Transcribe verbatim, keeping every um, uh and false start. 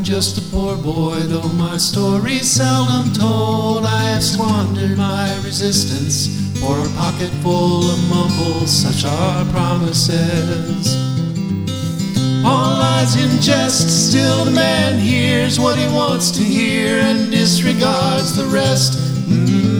just a poor boy, though my story's seldom told. I have squandered my resistance for a pocket full of mumbles, such are promises. All lies in jest, still the man hears what he wants to hear and disregards the rest. Mm.